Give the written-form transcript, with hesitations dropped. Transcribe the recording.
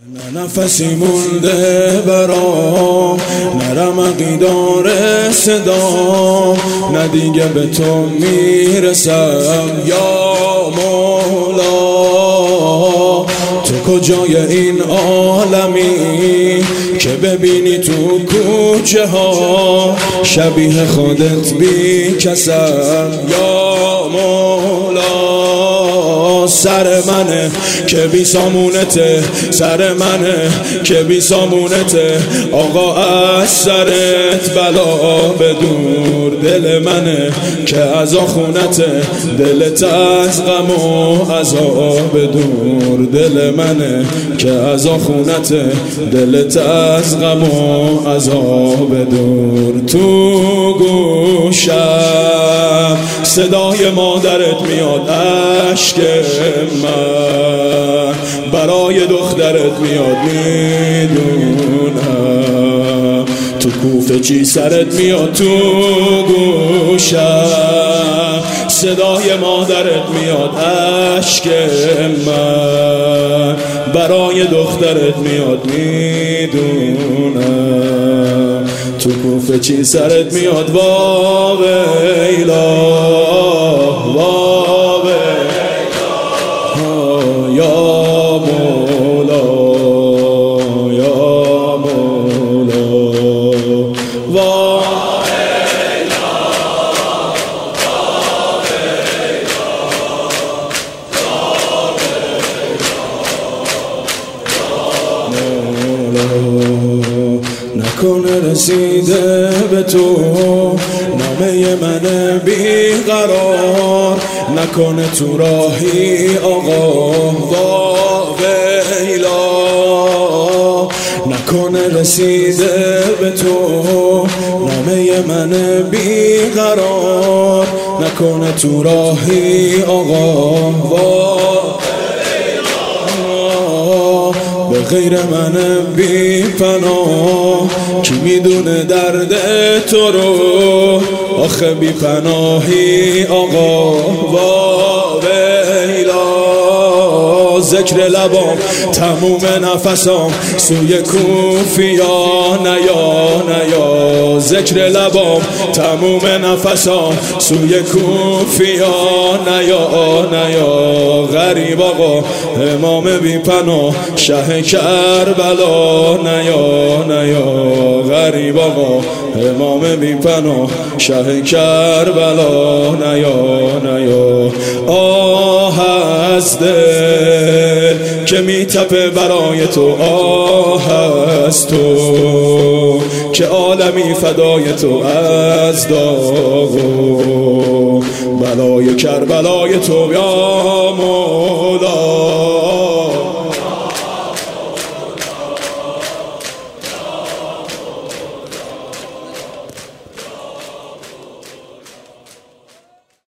نه نفسی مونده برام، نه رمقی داره صدام، نه دیگه به تو میرسم یا مولا. تو کجای این عالمی که ببینی تو کوچه ها شبیه خودت بی کسم یا مولا. سر منه که بی سامونته، سر منه که بی سامونته، آقا از سرت بلا بدور. دل منه که از آخونته، دلت از غم و عذاب دور. دل منه که از آخونته، دلت از غم و عذاب دور. تو گوشم صدای مادرت میاد، اشک من برای دخترت میاد. میدونم تو کوفه چی سرت میاد. تو گوشم صدای مادرت میاد، اشک من برای دخترت میاد. میدونم تو کوفه چی سرت میاد. وا ویلا وا ویلا یا مولا یا مولا. وا نکنه رسیده به تو نامه من بیقرار، نکنه تو راهی آقا وا ویلا. نکنه رسیده به تو نامه من بیقرار، نکنه تو راهی آقا وا. به غیر من بی پناه کی میدونه درد تو رو، آخه بی پناهی آقا وا ویلا. ذکر لبام تموم نفسام سوی کوفیا نیا نیا. ذکر لبام تموم نفسام سوی کوفیا نیا نیا. غریب آقا امام بی پناه شه کربلا نیا نیا. غریب آقا امام بی پناه شه کربلا نیا نیا. آه از دل که میتپه برای تو، آه از تو که عالمی فدای تو، از داغ و بلای کربلای تو یا